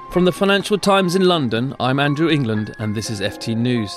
From the Financial Times in London, I'm Andrew England and this is FT News.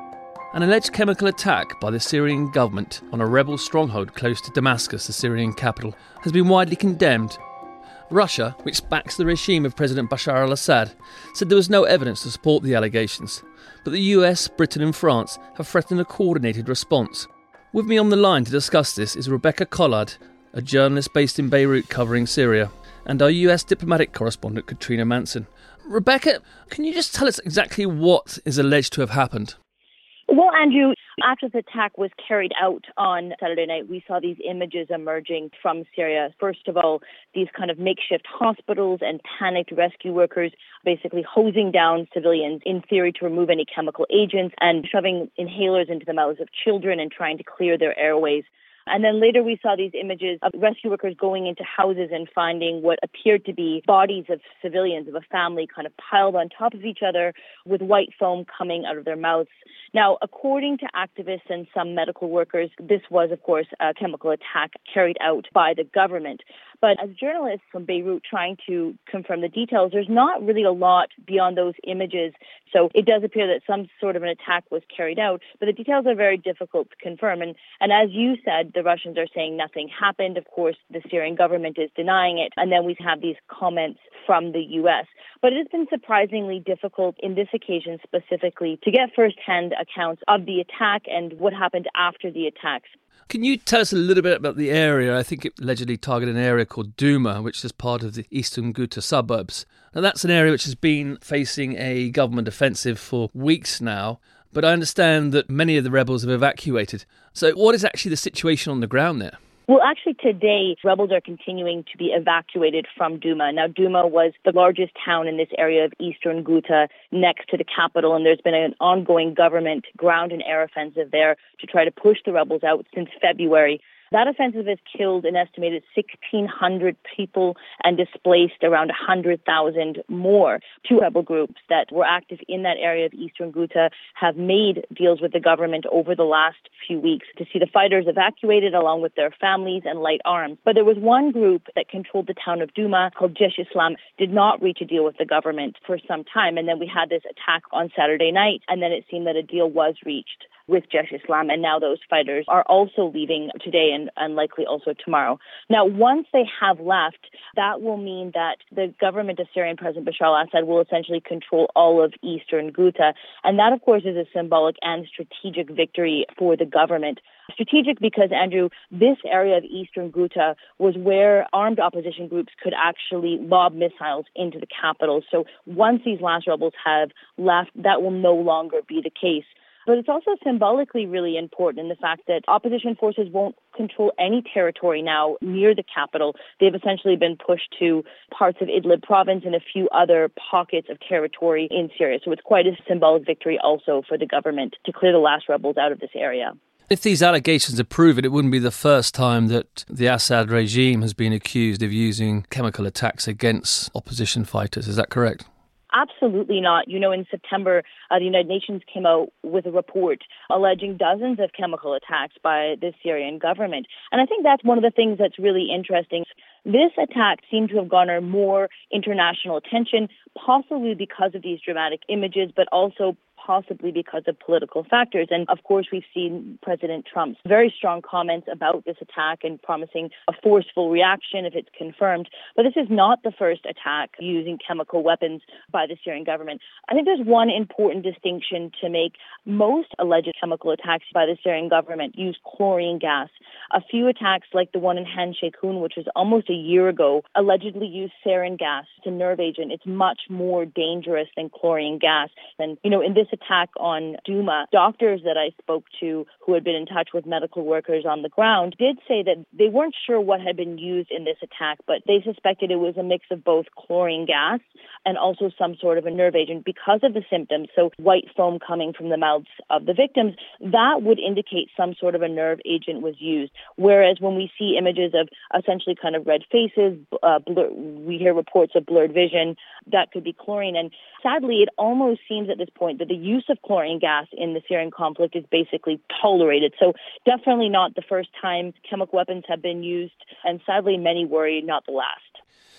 An alleged chemical attack by the Syrian government on a rebel stronghold close to Damascus, the Syrian capital, has been widely condemned. Russia, which backs the regime of President Bashar al-Assad, said there was no evidence to support the allegations. But the US, Britain and France have threatened a coordinated response. With me on the line to discuss this is Rebecca Collard, a journalist based in Beirut covering Syria, and our US diplomatic correspondent Katrina Manson. Rebecca, can you just tell us exactly what is alleged to have happened? Well, Andrew, after the attack was carried out on Saturday night, we saw these images emerging from Syria. First of all, these kind of makeshift hospitals and panicked rescue workers basically hosing down civilians, in theory, to remove any chemical agents and shoving inhalers into the mouths of children and trying to clear their airways. And then later we saw these images of rescue workers going into houses and finding what appeared to be bodies of civilians, of a family kind of piled on top of each other with white foam coming out of their mouths. Now, according to activists and some medical workers, this was, of course, a chemical attack carried out by the government. But as journalists from Beirut trying to confirm the details, there's not really a lot beyond those images. So it does appear that some sort of an attack was carried out, but the details are very difficult to confirm. And as you said, the Russians are saying nothing happened. Of course, the Syrian government is denying it. And then we have these comments from the U.S. But it has been surprisingly difficult in this occasion specifically to get first-hand accounts of the attack and what happened after the attacks. Can you tell us a little bit about the area? I think it allegedly targeted an area called Douma, which is part of the eastern Ghouta suburbs. Now, that's an area which has been facing a government offensive for weeks now, but I understand that many of the rebels have evacuated. So what is actually the situation on the ground there? Well, actually, today, rebels are continuing to be evacuated from Douma. Now, Douma was the largest town in this area of eastern Ghouta next to the capital, and there's been an ongoing government ground and air offensive there to try to push the rebels out since February. That offensive has killed an estimated 1,600 people and displaced around 100,000 more. Two rebel groups that were active in that area of eastern Ghouta have made deals with the government over the last few weeks to see the fighters evacuated along with their families and light arms. But there was one group that controlled the town of Douma called Jaish Islam, did not reach a deal with the government for some time. And then we had this attack on Saturday night, and then it seemed that a deal was reached with Jaish Islam, and now those fighters are also leaving today and likely also tomorrow. Now, once they have left, that will mean that the government of Syrian President Bashar al-Assad will essentially control all of eastern Ghouta, and that, of course, is a symbolic and strategic victory for the government. Strategic because, Andrew, this area of eastern Ghouta was where armed opposition groups could actually lob missiles into the capital. So once these last rebels have left, that will no longer be the case. But it's also symbolically really important in the fact that opposition forces won't control any territory now near the capital. They've essentially been pushed to parts of Idlib province and a few other pockets of territory in Syria. So it's quite a symbolic victory also for the government to clear the last rebels out of this area. If these allegations are proven, it wouldn't be the first time that the Assad regime has been accused of using chemical attacks against opposition fighters. Is that correct? Absolutely not. You know, in September, the United Nations came out with a report alleging dozens of chemical attacks by the Syrian government. And I think that's one of the things that's really interesting. This attack seemed to have garnered more international attention, possibly because of these dramatic images, but also possibly because of political factors. And of course, we've seen President Trump's very strong comments about this attack and promising a forceful reaction if it's confirmed. But this is not the first attack using chemical weapons by the Syrian government. I think there's one important distinction to make. Most alleged chemical attacks by the Syrian government use chlorine gas. A few attacks, like the one in Han Sheikhoun, which was almost a year ago, allegedly used sarin gas. It's a nerve agent. It's much more dangerous than chlorine gas. And, you know, in this attack on Douma, doctors that I spoke to who had been in touch with medical workers on the ground did say that they weren't sure what had been used in this attack, but they suspected it was a mix of both chlorine gas and also some sort of a nerve agent because of the symptoms. So white foam coming from the mouths of the victims, that would indicate some sort of a nerve agent was used. Whereas when we see images of essentially kind of red faces, we hear reports of blurred vision, that could be chlorine. And sadly, it almost seems at this point that the use of chlorine gas in the Syrian conflict is basically tolerated. So definitely not the first time chemical weapons have been used, and sadly many worry not the last.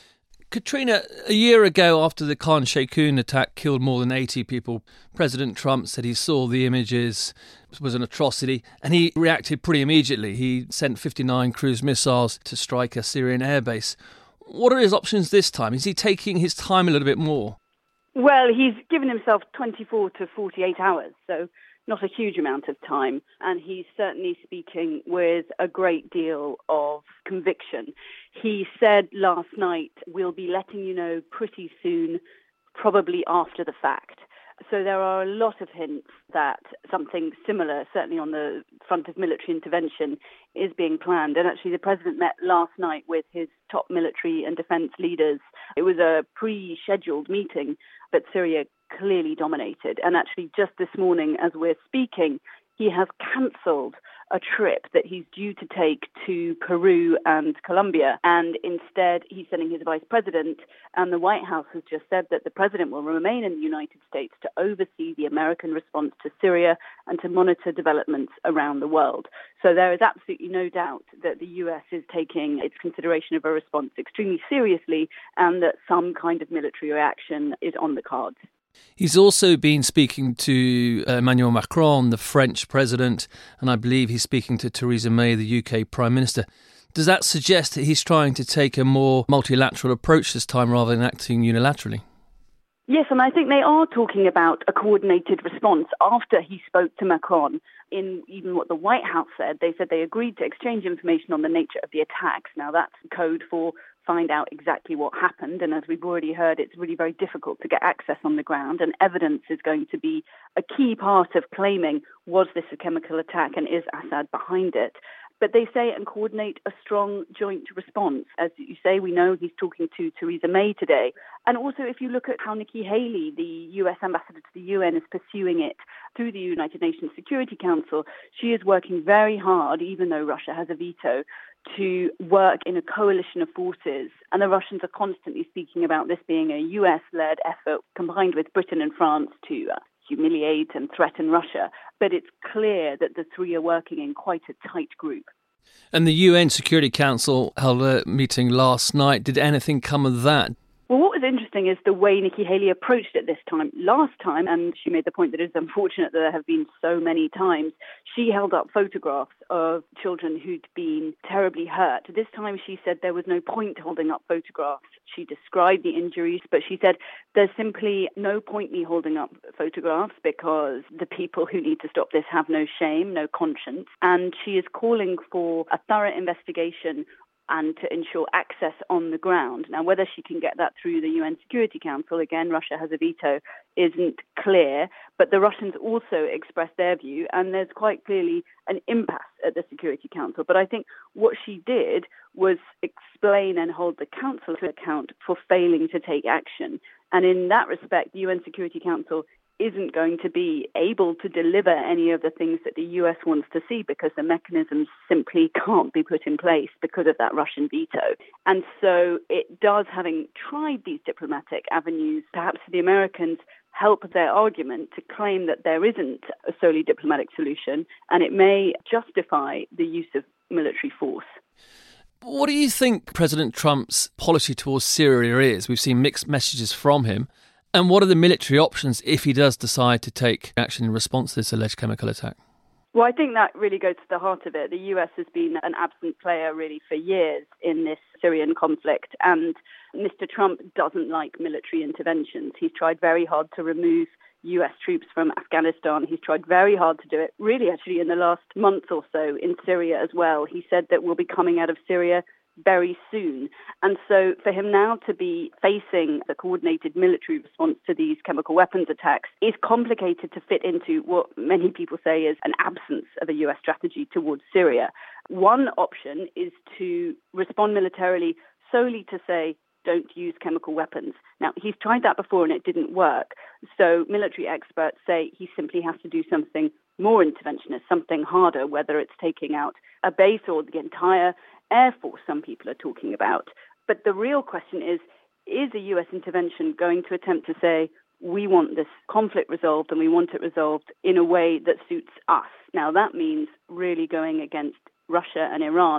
Katrina, a year ago after the Khan Sheikhoun attack killed more than 80 people, President Trump said he saw the images, it was an atrocity, and he reacted pretty immediately. He sent 59 cruise missiles to strike a Syrian airbase. What are his options this time? Is he taking his time a little bit more? Well, he's given himself 24 to 48 hours, so not a huge amount of time, and he's certainly speaking with a great deal of conviction. He said last night, we'll be letting you know pretty soon, probably after the fact. So there are a lot of hints that something similar, certainly on the front of military intervention, is being planned. And actually the president met last night with his top military and defense leaders. It was a pre-scheduled meeting, but Syria clearly dominated. And actually just this morning, as we're speaking, he has cancelled a trip that he's due to take to Peru and Colombia. And instead, he's sending his vice president. And the White House has just said that the president will remain in the United States to oversee the American response to Syria and to monitor developments around the world. So there is absolutely no doubt that the US is taking its consideration of a response extremely seriously and that some kind of military reaction is on the cards. He's also been speaking to Emmanuel Macron, the French president, and I believe he's speaking to Theresa May, the UK Prime Minister. Does that suggest that he's trying to take a more multilateral approach this time rather than acting unilaterally? Yes, and I think they are talking about a coordinated response after he spoke to Macron. In even what the White House said, they said they agreed to exchange information on the nature of the attacks. Now, that's code for find out exactly what happened. And as we've already heard, it's really very difficult to get access on the ground. And evidence is going to be a key part of claiming, was this a chemical attack and is Assad behind it? But they say and coordinate a strong joint response. As you say, we know he's talking to Theresa May today. And also, if you look at how Nikki Haley, the US ambassador to the UN, is pursuing it through the United Nations Security Council, she is working very hard, even though Russia has a veto, to work in a coalition of forces. And the Russians are constantly speaking about this being a US-led effort combined with Britain and France to humiliate and threaten Russia. But it's clear that the three are working in quite a tight group. And the UN Security Council held a meeting last night. Did anything come of that? Well, what was interesting is the way Nikki Haley approached it this time. Last time, and she made the point that it's unfortunate that there have been so many times, she held up photographs of children who'd been terribly hurt. This time she said there was no point holding up photographs. She described the injuries, but she said there's simply no point me holding up photographs because the people who need to stop this have no shame, no conscience. And she is calling for a thorough investigation and to ensure access on the ground. Now, whether she can get that through the UN Security Council, again, Russia has a veto, isn't clear. But the Russians also expressed their view, and there's quite clearly an impasse at the Security Council. But I think what she did was explain and hold the Council to account for failing to take action. And in that respect, the UN Security Council isn't going to be able to deliver any of the things that the US wants to see because the mechanisms simply can't be put in place because of that Russian veto. And so it does, having tried these diplomatic avenues, perhaps the Americans help their argument to claim that there isn't a solely diplomatic solution, and it may justify the use of military force. What do you think President Trump's policy towards Syria is? We've seen mixed messages from him. And what are the military options if he does decide to take action in response to this alleged chemical attack? Well, I think that really goes to the heart of it. The US has been an absent player really for years in this Syrian conflict. And Mr. Trump doesn't like military interventions. He's tried very hard to remove US troops from Afghanistan. He's tried very hard to do it, really, actually, in the last month or so in Syria as well. He said that we'll be coming out of Syria very soon. And so for him now to be facing a coordinated military response to these chemical weapons attacks is complicated to fit into what many people say is an absence of a US strategy towards Syria. One option is to respond militarily solely to say, don't use chemical weapons. Now, he's tried that before and it didn't work. So military experts say he simply has to do something more interventionist, something harder, whether it's taking out a base or the entire Air Force, some people are talking about. But the real question is a US intervention going to attempt to say, we want this conflict resolved and we want it resolved in a way that suits us? Now, that means really going against Russia and Iran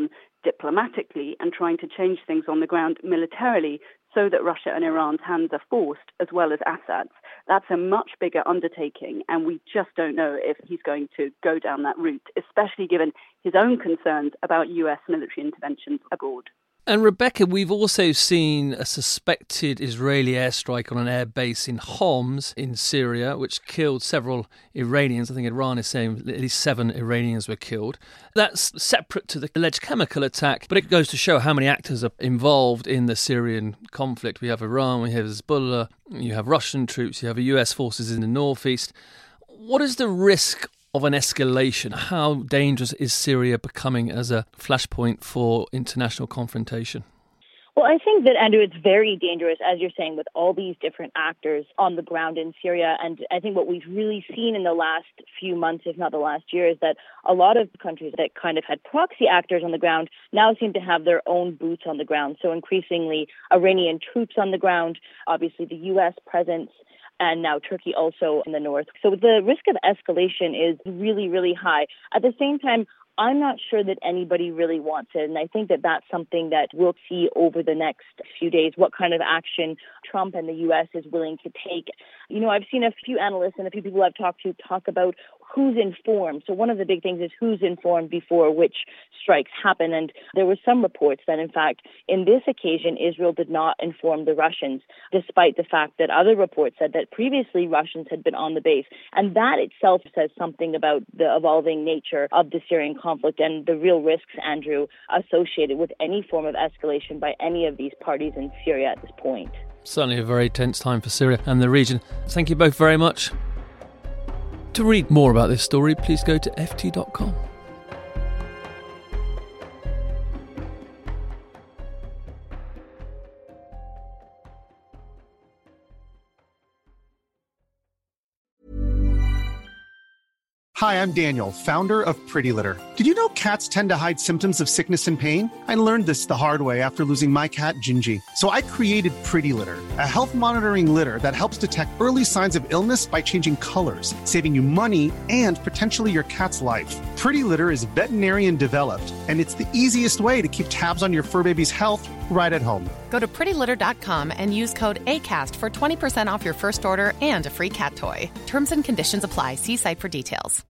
diplomatically and trying to change things on the ground militarily so that Russia and Iran's hands are forced, as well as Assad's. That's a much bigger undertaking, and we just don't know if he's going to go down that route, especially given his own concerns about US military interventions abroad. And Rebecca, we've also seen a suspected Israeli airstrike on an air base in Homs in Syria, which killed several Iranians. I think Iran is saying at least 7 Iranians were killed. That's separate to the alleged chemical attack, but it goes to show how many actors are involved in the Syrian conflict. We have Iran, we have Hezbollah, you have Russian troops, you have US forces in the northeast. What is the risk of an escalation? How dangerous is Syria becoming as a flashpoint for international confrontation? Well, I think that, Andrew, it's very dangerous, as you're saying, with all these different actors on the ground in Syria. And I think what we've really seen in the last few months, if not the last year, is that a lot of countries that kind of had proxy actors on the ground now seem to have their own boots on the ground. So increasingly, Iranian troops on the ground, obviously the U.S. presence, and now Turkey also in the north. So the risk of escalation is really, really high. At the same time, I'm not sure that anybody really wants it. And I think that that's something that we'll see over the next few days, what kind of action Trump and the U.S. is willing to take. You know, I've seen a few analysts and a few people I've talked to talk about who's informed. So one of the big things is who's informed before which strikes happen. And there were some reports that, in fact, in this occasion, Israel did not inform the Russians, despite the fact that other reports said that previously Russians had been on the base. And that itself says something about the evolving nature of the Syrian conflict and the real risks, Andrew, associated with any form of escalation by any of these parties in Syria at this point. Certainly a very tense time for Syria and the region. Thank you both very much. To read more about this story, please go to ft.com. Hi, I'm Daniel, founder of Pretty Litter. Did you know cats tend to hide symptoms of sickness and pain? I learned this the hard way after losing my cat, Gingy. So I created Pretty Litter, a health monitoring litter that helps detect early signs of illness by changing colors, saving you money and potentially your cat's life. Pretty Litter is veterinarian developed, and it's the easiest way to keep tabs on your fur baby's health right at home. Go to prettylitter.com and use code ACAST for 20% off your first order and a free cat toy. Terms and conditions apply. See site for details.